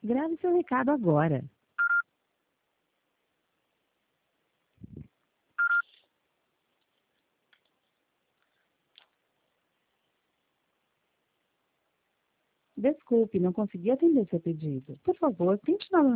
Grave seu recado agora. Desculpe, não consegui atender seu pedido. Por favor, tente novamente.